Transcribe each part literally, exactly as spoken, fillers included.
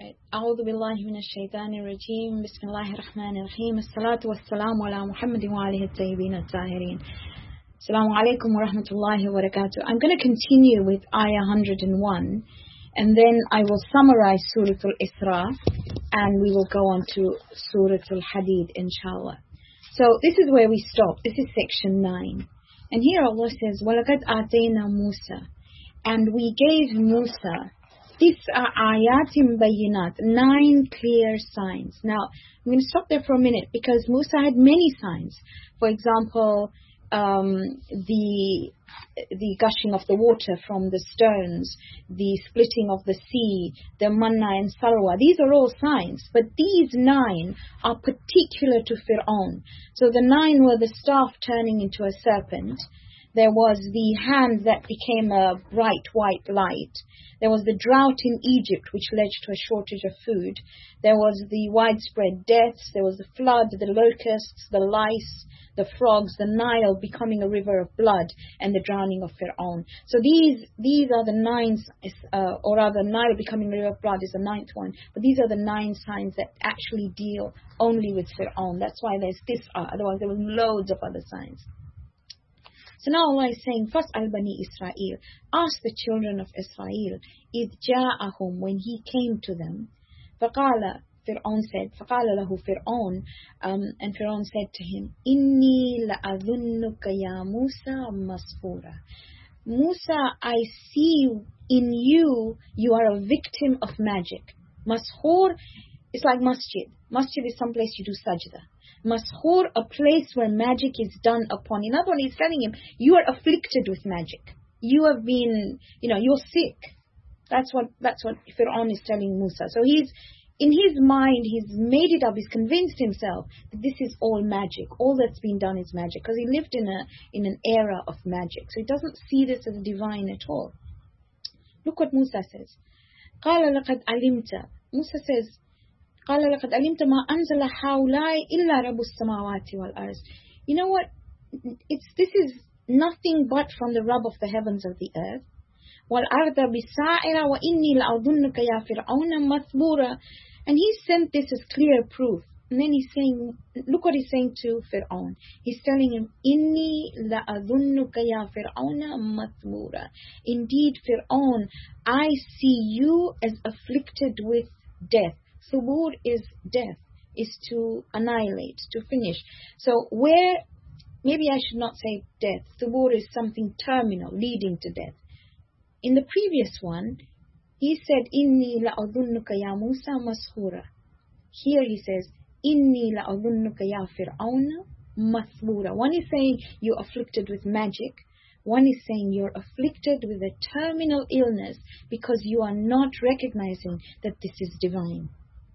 Right. أعوذ بالله من الشيطان الرجيم بسم الله الرحمن الرحيم الصلاة والسلام على محمد وآله الطيبين الطاهرين. Assalamu alaikum wa rahmatullahi wa barakatuh. I'm going to continue with ayah one hundred and one, and then I will summarize Surah Al-Isra, and we will go on to Surah Al-Hadid inshallah. So this is where we stop. This is section nine. And here Allah says, وَلَقَدْ آتَيْنَا مُوسَى, and we gave Musa these are ayatim bayinat, nine clear signs. Now, I'm going to stop there for a minute because Musa had many signs. For example, um, the the gushing of the water from the stones, the splitting of the sea, the manna and salwa. These are all signs. But these nine are particular to Fir'aun. So the nine were the staff turning into a serpent. There was the hand that became a bright white light. There was the drought in Egypt, which led to a shortage of food. There was the widespread deaths. There was the flood, the locusts, the lice, the frogs, the Nile becoming a river of blood, and the drowning of Fir'aun. So these these are the nine, uh, or rather Nile becoming a river of blood is the ninth one. But these are the nine signs that actually deal only with Fir'aun. That's why there's this, uh, otherwise there was loads of other signs. So now Allah is saying, فَاسْأَلْ بَنِي Israel, ask the children of Israel, إِذْ جَاءَهُمْ, when he came to them. فَقَالَ, Fir'aun said, فَقَالَ لَهُ Fir'aun, um, and Fir'aun said to him, إِنِّي لَأَظُنُّكَ يَا مُوسَى مَسْحُورًا. Musa, I see in you, you are a victim of magic. Mashur is like masjid. Masjid is some place you do sajda. Mashur, a place where magic is done upon. In other words, he's telling him, you are afflicted with magic. You have been, you know, you're sick. That's what that's what Fir'aun is telling Musa. So he's, in his mind, he's made it up. He's convinced himself that this is all magic. All that's been done is magic. Because he lived in a in an era of magic. So he doesn't see this as divine at all. Look what Musa says. قَالَ لَقَدْ عَلِمْتَ. Musa says, قال لقد علمت ما أنزل هؤلاء إلا رب السماوات والأرض. You know what? It's this is nothing but from the Rabb of the heavens and the earth. والأرض بسائرة وإني لأظنك يا فرعون مثبورا. And he sent this as clear proof. And then he's saying, look what he's saying to Fir'aun. He's telling him, إني لأظنك يا فرعون مثبورا. Indeed, Fir'aun, I see you as afflicted with death. Thubur is death, is to annihilate, to finish. So where, maybe I should not say death. Thubur is something terminal, leading to death. In the previous one, he said, Inni la'adhunnuka ya Musa mashura. Here he says, Inni la'adhunnuka ya Fir'auna mathbura. One is saying you're afflicted with magic. One is saying you're afflicted with a terminal illness because you are not recognizing that this is divine.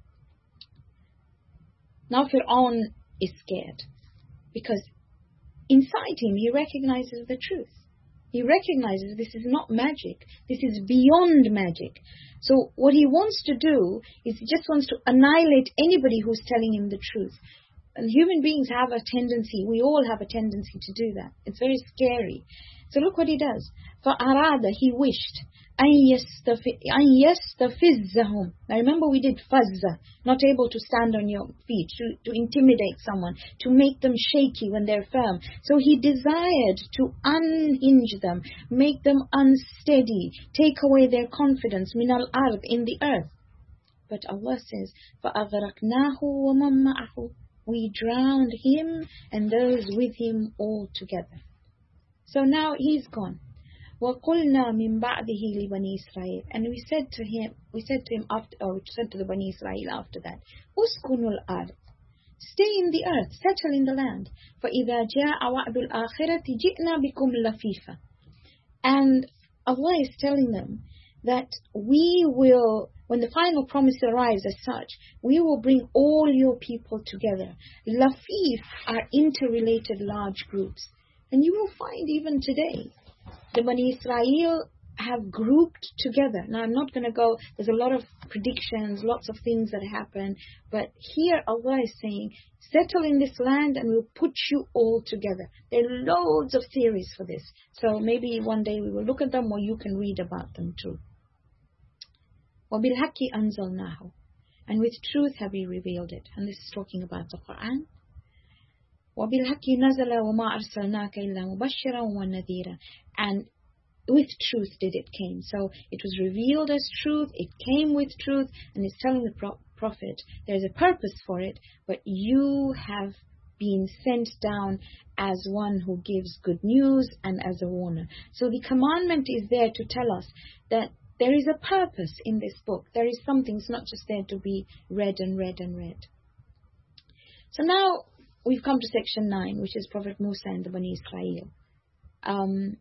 Now Fir'aun is scared because inside him he recognizes the truth. He recognizes this is not magic. This is beyond magic. So what he wants to do is he just wants to annihilate anybody who's telling him the truth. And human beings have a tendency, we all have a tendency to do that. It's very scary. So look what he does. فَأَرَادَ, he wished, أَن يَسْتَفِزَّهُمْ. Now remember we did fazza, not able to stand on your feet, to, to intimidate someone, to make them shaky when they're firm. So he desired to unhinge them, make them unsteady, take away their confidence, min al-ard, in the earth. But Allah says, فَأَغْرَقْنَاهُ وَمَن مَّعَهُ. We drowned him and those with him all together. So now he's gone. وَقُلْنَا مِنْ بَعْدِهِ لِبَنِي إِسْرَائِيلِ. And we said to him, we said to him after, or we said to the Bani Israel after that, أُسْكُنُوا الْأَرْضِ. Stay in the earth, settle in the land. فَإِذَا جَاءَ وَعْدُ الْآخِرَةِ جِئْنَا بِكُمْ لَفِيفًا. And Allah is telling them that we will, when the final promise arrives as such, we will bring all your people together. Lafif are interrelated large groups. And you will find even today, the Bani Israel have grouped together. Now I'm not going to go, there's a lot of predictions, lots of things that happen. But here Allah is saying, settle in this land and we'll put you all together. There are loads of theories for this. So maybe one day we will look at them or you can read about them too. وَبِالْحَقِّ أَنزَلْنَاهُ. and with truth have we revealed it. And this is talking about the Quran. وَبِالْحَقِّ نَزَلَ وَمَا أَرْسَلْنَاكَ إِلَّا مُبَشِّرًا وَنَذِيرًا. And with truth did it came. So it was revealed as truth, it came with truth, and it's telling the pro- prophet there's a purpose for it, but you have been sent down as one who gives good news and as a warner. So the commandment is there to tell us that there is a purpose in this book. There is something, it's not just there to be read and read and read. So now we've come to section nine, which is Prophet Musa and the Bani Israel. Um,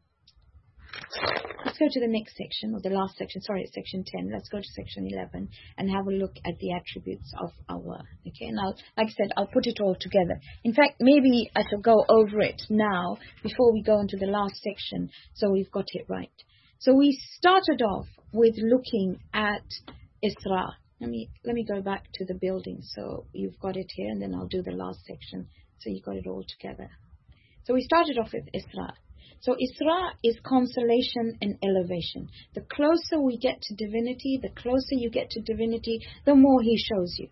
let's go to the next section, or the last section, sorry, it's section ten. Let's go to section eleven and have a look at the attributes of Allah. Okay, and I'll, like I said, I'll put it all together. In fact, maybe I shall go over it now before we go into the last section, so we've got it right. So we started off with looking at Isra. Let me let me go back to the building so you've got it here, and then I'll do the last section so you got it all together. So we started off with Isra. So Isra is consolation and elevation. The closer we get to divinity, the closer you get to divinity, the more He shows you.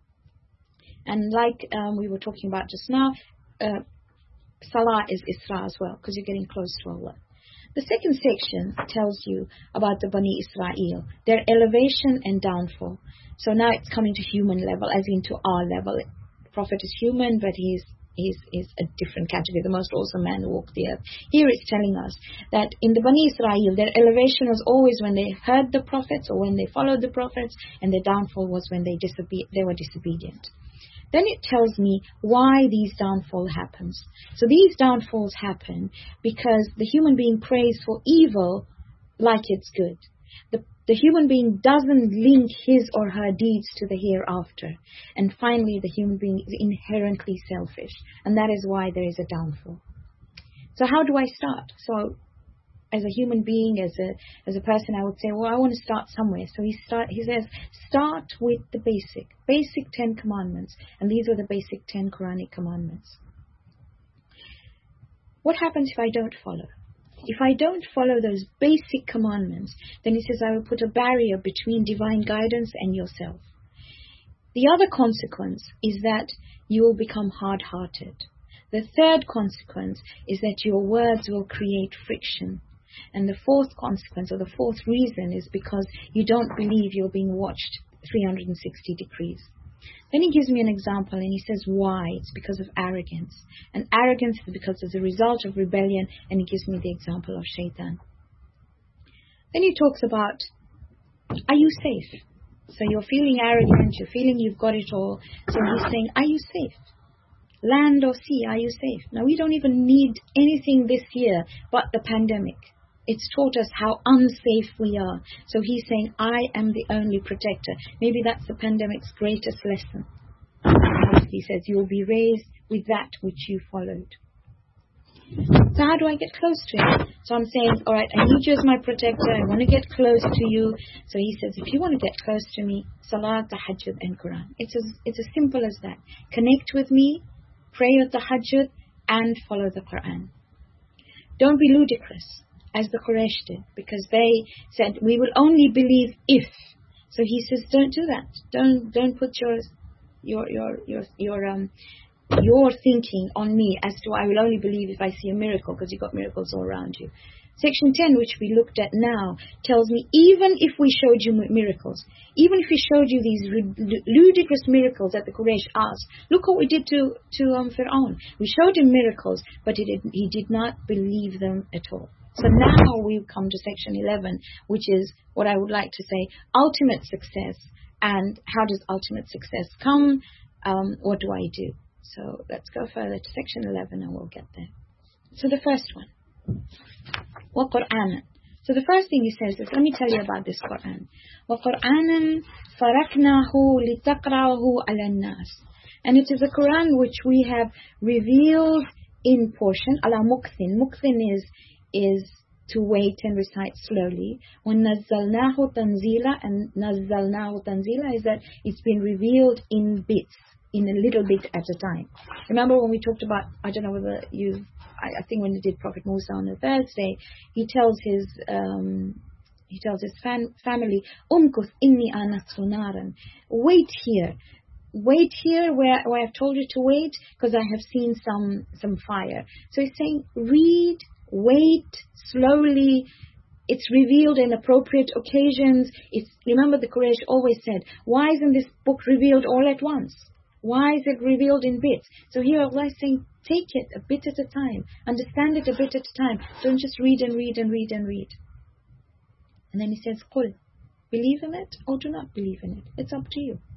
And like um, we were talking about just now, uh, Salah is Isra as well, because you're getting close to Allah. The second section tells you about the Bani Israel, their elevation and downfall. So now it's coming to human level, as into our level. The Prophet is human, but he's He's, he's a different category, the most awesome man who walked the earth. Here it's telling us that in the Bani Israel, their elevation was always when they heard the prophets or when they followed the prophets, and their downfall was when they, disobe- they were disobedient. Then it tells me why these downfall happens. So these downfalls happen because the human being prays for evil like it's good. The The human being doesn't link his or her deeds to the hereafter. And finally, the human being is inherently selfish. And that is why there is a downfall. So how do I start? So as a human being, as a as a person, I would say, well, I want to start somewhere. So he start. He says, start with the basic, basic Ten Commandments. And these are the basic ten Quranic commandments. What happens if I don't follow? If I don't follow those basic commandments, then he says I will put a barrier between divine guidance and yourself. The other consequence is that you will become hard-hearted. The third consequence is that your words will create friction. And the fourth consequence, or the fourth reason, is because you don't believe you're being watched three hundred sixty degrees. Then he gives me an example and he says why. It's because of arrogance. And arrogance is because of the result of rebellion, and he gives me the example of shaitan. Then he talks about, are you safe? So you're feeling arrogant, you're feeling you've got it all. So he's saying, are you safe? Land or sea, are you safe? Now we don't even need anything this year but the pandemic. It's taught us how unsafe we are. So he's saying, I am the only protector. Maybe that's the pandemic's greatest lesson. He says, you will be raised with that which you followed. So how do I get close to him? So I'm saying, all right, I need you as my protector. I want to get close to you. So he says, if you want to get close to me, Salah, Tahajjud and Quran. It's as, it's as simple as that. Connect with me, pray your Tahajjud, and follow the Quran. Don't be ludicrous, as the Quraysh did, because they said, we will only believe if. So he says, don't do that. Don't don't put your your your your your um your thinking on me as to I will only believe if I see a miracle, because you've got miracles all around you. Section ten, which we looked at now, tells me even if we showed you miracles, even if we showed you these ludicrous miracles that the Quraysh asked, look what we did to to um, Fir'aun. We showed him miracles, but he did, he did not believe them at all. So now we come to section eleven, which is what I would like to say, ultimate success. And how does ultimate success come? Um, what do I do? So let's go further to section eleven and we'll get there. So the first one. وَقُرْآنًا. So the first thing he says is, let me tell you about this Quran. وَقُرْآنًا فَرَقْنَاهُ لِتَقْرَأَهُ عَلَى النَّاسِ. And it is a Quran which we have revealed in portion. Ala mukthin. Mukthin is is to wait and recite slowly. وَنَزَّلْنَاهُ تَنزِيلًا. And نَزَّلْنَاهُ تَنزِيلًا is that it's been revealed in bits, in a little bit at a time. Remember when we talked about, I don't know whether you, I, I think when he did Prophet Musa on the Thursday, he tells his um, he tells his fam- family, Umkuth inni anastu naran. Wait here. Wait here where, where I've told you to wait, because I have seen some, some fire. So he's saying, read, wait, slowly. It's revealed in appropriate occasions. It's, remember the Quraysh always said, why isn't this book revealed all at once? Why is it revealed in bits? So here Allah is saying, take it a bit at a time. Understand it a bit at a time. Don't just read and read and read and read. And then he says, Qul, believe in it or do not believe in it. It's up to you.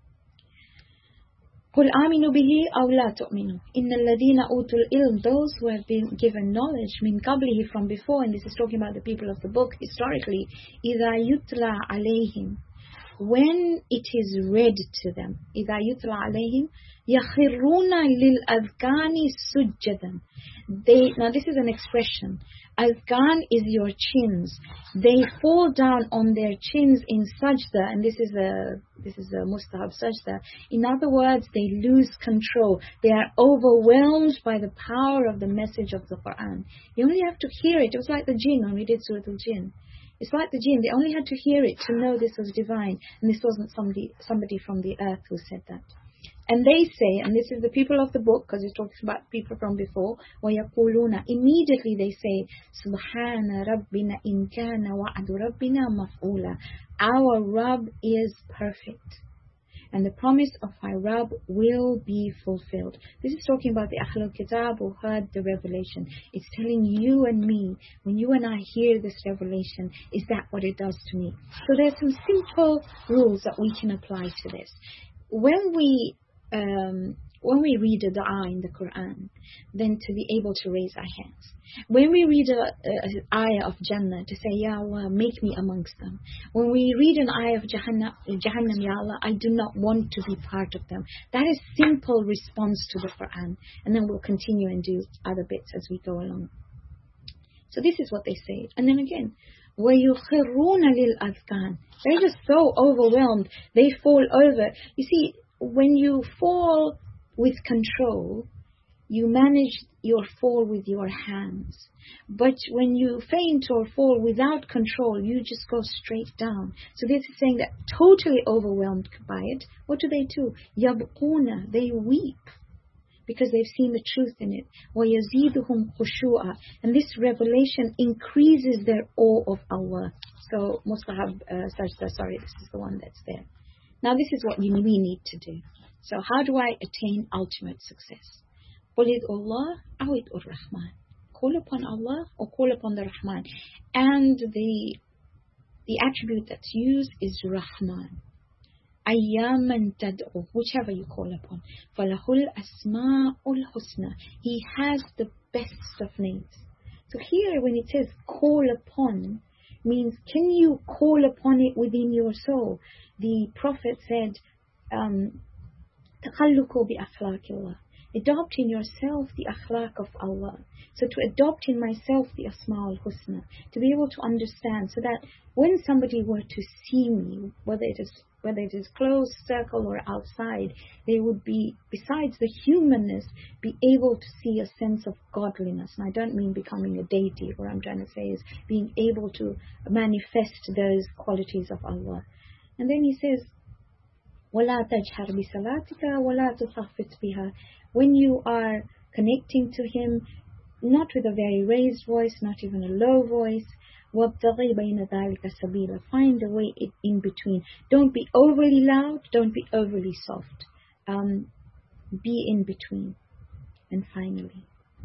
قُلْ آمِنُوا بِهِ أَوْ لَا تُؤْمِنُوا إِنَّ الَّذِينَ أُوتُوا الْإِلْمِ, those who have been given knowledge, مِنْ قَبْلِهِ, from before, and this is talking about the people of the book historically, إِذَا يُتْلَى عَلَيْهِمْ, when it is read to them, إِذَا يُتْلَى عَلَيْهِمْ يَخِرُّونَ لِلْأَذْقَانِ سُجَّدًا. They, now this is an expression. Azkan is your chins. They fall down on their chins in sajda, and this is a this is a mustahab sajda. In other words, they lose control. They are overwhelmed by the power of the message of the Quran. You only have to hear it. It was like the jinn when we did Surah Al-Jinn. It's like the jinn. They only had to hear it to know this was divine, and this wasn't somebody somebody from the earth who said that. And they say, and this is the people of the book, because it talks about people from before, وَيَقُولُونَ, immediately they say, سُبْحَانَ رَبِّنَا إِنْ كَانَ وَعْدُ رَبِّنَا مَفْعُولًا. Our Rabb is perfect, and the promise of our Rabb will be fulfilled. This is talking about the Ahlul Kitab who heard the revelation. It's telling you and me, when you and I hear this revelation, is that what it does to me? So there's some simple rules that we can apply to this. When we um, when we read a dua in the Quran, then to be able to raise our hands. When we read an ayah of Jannah, to say, Ya Allah, make me amongst them. When we read an ayah of Jahannam, Jahannam, Ya Allah, I do not want to be part of them. That is simple response to the Quran. And then we'll continue and do other bits as we go along. So this is what they say. And then again, وَيُخِرُّونَ لِلْأَذْقَانِ. They're just so overwhelmed, they fall over. You see, when you fall with control, you manage your fall with your hands. But when you faint or fall without control, you just go straight down. So this is saying that totally overwhelmed by it, what do they do? يَبْقُونَ, they weep, because they've seen the truth in it. وَيَزِيدُهُمْ خُشُوعًا, and this revelation increases their awe of Allah. So, Mustahab uh, Sajda, sorry, this is the one that's there. Now this is what we need to do. So how do I attain ultimate success? قُلِ ادْعُوا اللَّهَ أَوْ ادْعُوا الرَّحْمَنَ. Call upon Allah or call upon the Rahman. And the, the attribute that's used is Rahman. أَيَّامًا تَدْعُوا, whichever you call upon. فَلَهُ الْأَسْمَاءُ الْحُسْنَى. He has the best of names. So here when it says call upon, means can you call upon it within your soul? The Prophet said, um, تَخَلُّقُوا بِأَخْلَاقِ اللَّهِ. Adopt in yourself the akhlaq of Allah. So to adopt in myself the Asma al-Husna, to be able to understand, so that when somebody were to see me, whether it is whether it is close, circle or outside, they would be, besides the humanness, be able to see a sense of godliness. And I don't mean becoming a deity. What I'm trying to say is being able to manifest those qualities of Allah. And then he says, وَلَا تَجْهَرْ بِصَلَاتِكَ وَلَا تُخَفِّتْ بِهَا. When you are connecting to Him, not with a very raised voice, not even a low voice, وَابْتَغِي بَيْنَ ذَلِكَ سَبِيلًا. Find a way in between. Don't be overly loud, don't be overly soft. Um, be in between. And finally,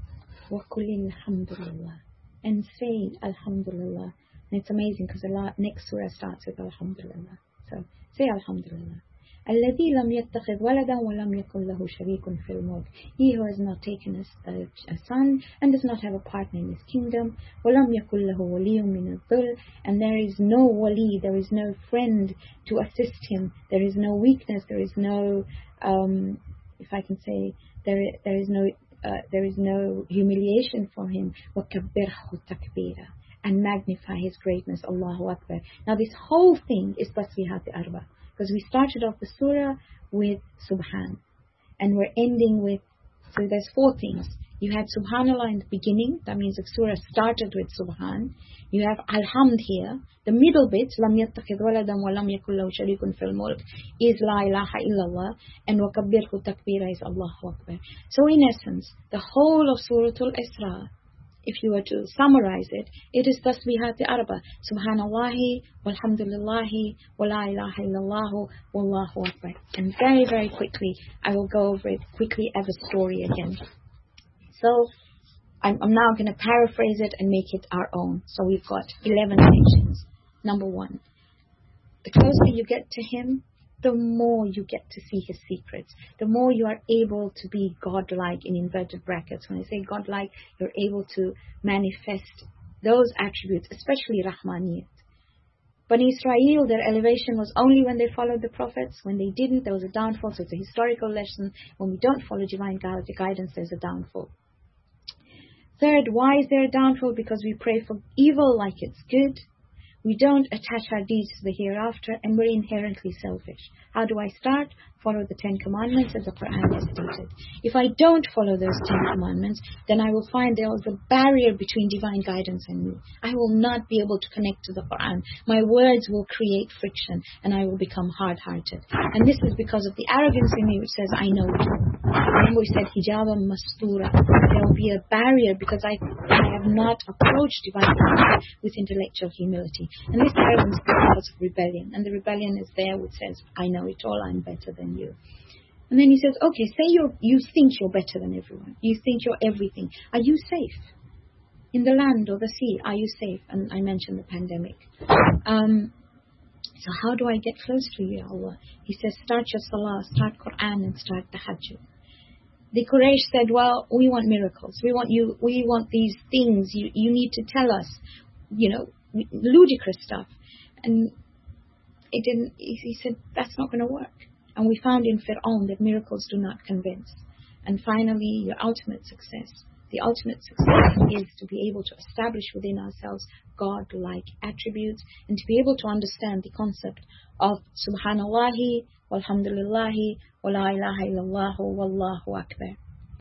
وَقُلِ الْحَمْدُ لِلَّهِ. And say Alhamdulillah. And it's amazing because the next surah starts with Alhamdulillah. So say Alhamdulillah. الذي لم يتخذ ولدا ولم يكن له شريك في الملك. He who has not taken a, a, a son and does not have a partner in his kingdom. ولم يكن له ولي من الذل. And there is no wali, there is no friend to assist him. There is no weakness, there is no, um, if I can say, there there is no uh, there is no humiliation for him. وكبره تكبيرا. And magnify his greatness. Allahu Akbar. Now this whole thing is tasbihat al-arba. Because we started off the surah with Subhan. And we're ending with, so there's four things. You had Subhanallah in the beginning. That means the surah started with Subhan. You have Alhamd here. The middle bit, Lam yattakhidh waladan wa lam yakul lahu sharikun fil mulk, is La ilaha illallah, and Wakabbirhu takbira is Allahu Akbar. So in essence, the whole of Surah Al-Isra, if you were to summarize it, it is Tasbihat Arba. Subhanallahi, walhamdulillahi, wa la ilaha illallah, wallahu Akbar. And very, very quickly, I will go over it quickly as a story again. So, I'm, I'm now going to paraphrase it and make it our own. So we've got eleven sections. Number one, the closer you get to Him, the more you get to see His secrets. The more you are able to be godlike in inverted brackets. When I say godlike, you're able to manifest those attributes, especially Rahmaniyat. Bani Israel, their elevation was only when they followed the prophets. When they didn't, there was a downfall. So it's a historical lesson. When we don't follow divine guidance, there's a downfall. Third, why is there a downfall? Because we pray for evil like it's good. We don't attach our deeds to the hereafter, and we're inherently selfish. How do I start? Follow the Ten Commandments as the Quran has stated. If I don't follow those Ten Commandments, then I will find there is a barrier between divine guidance and me. I will not be able to connect to the Quran. My words will create friction, and I will become hard-hearted. And this is because of the arrogance in me which says, I know it all. Remember we said, hijaba mastura. There will be a barrier because I, I have not approached divine guidance with intellectual humility. And this arrogance is because of rebellion. And the rebellion is there which says, I know it all, I'm better than you. And then he says, okay, say you're, you think you're better than everyone. You think you're everything. Are you safe? In the land or the sea, are you safe? And I mentioned the pandemic. Um, so how do I get close to you, Allah? He says, start your salah, start Quran, and start tahajjud. The Quraysh said, well, we want miracles. We want you, we want these things. You, you need to tell us, you know, ludicrous stuff. And it didn't, he said, that's not going to work. And we found in Fir'aun that miracles do not convince. And finally, your ultimate success. The ultimate success is to be able to establish within ourselves God-like attributes and to be able to understand the concept of Subhanallahi, walhamdulillahi, wa la ilaha illallah, wallahu Akbar.